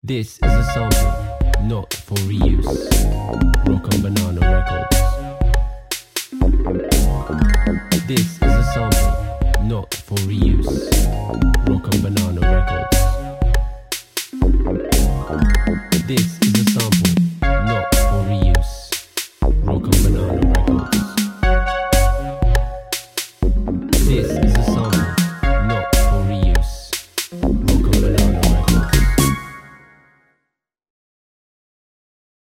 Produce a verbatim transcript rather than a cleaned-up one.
This is a sample, not for reuse. Rock and Banana Records. This is a sample, not for reuse. Rock and Banana Records. This is a sample, not for reuse. Rock and Banana Records. This is a sample.